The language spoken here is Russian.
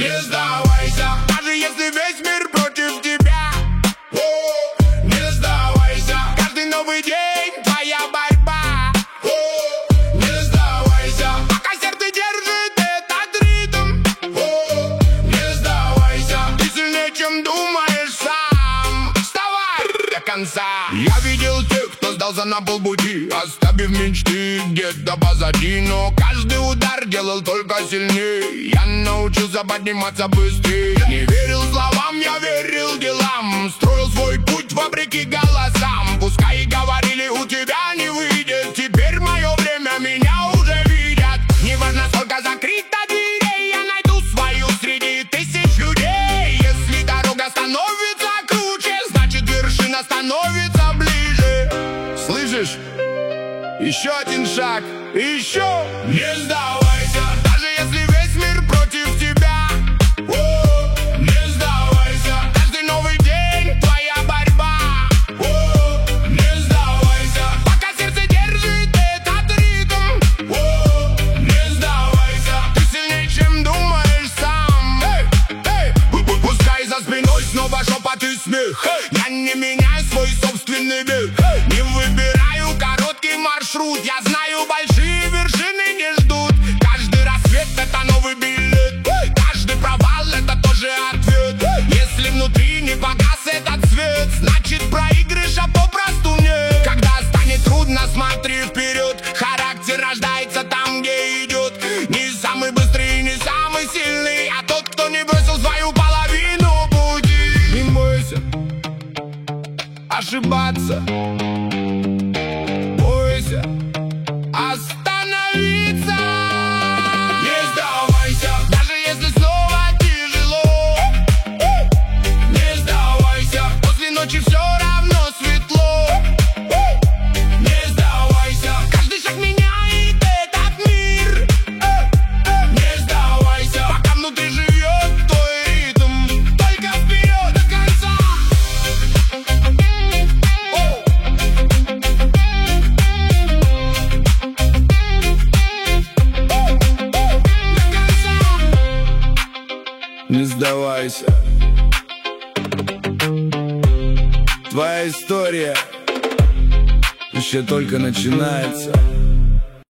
Не сдавайся, даже если весь мир против тебя. Не сдавайся, каждый новый день твоя борьба. Не сдавайся, пока сердце держит этот ритм. Не сдавайся, ты сильнее, чем думаешь сам. Вставай до конца. Я видел тех, кто сдался на полпути, оставив мечты где-то позади. Но каждый удар делал только сильнее. Я научился подниматься быстрее. Не верил словам, я верил делам. Строил свой путь вопреки голосам. Пускай и говорили, у тебя не выйдет. Теперь мое время, меня уже видят. Неважно, сколько закрыто дверей, я найду свою среди тысяч людей. Если дорога становится круче, значит вершина становится ближе. Слышишь? Еще один шаг, еще. Не сдавайся, даже если весь мир против тебя. Не сдавайся, каждый новый день твоя борьба. Не сдавайся, пока сердце держит этот ритм. Не сдавайся, ты сильнее, чем думаешь сам. Пускай за спиной снова шепот и смех. Я не меняю свой собственный бег. Не выбираю короткий маршрут. Я знаю, большие вершины не ждут. Каждый рассвет — это новый билет. Каждый провал — это тоже ответ. Если внутри не погас этот свет, значит проигрыша попросту нет. Когда станет трудно, смотри вперед. Характер рождается там, где идет. Не самый быстрый, не самый сильный, а тот, кто не бросил свою половину пути. Не бойся ошибаться, бойся остановиться. Не сдавайся, даже если снова тяжело. Не сдавайся, после ночи все равно светло. Не сдавайся, каждый шаг меняет этот мир. Не сдавайся, пока внутри живет твой ритм. Только вперед до конца. Не сдавайся. Твоя история еще только начинается.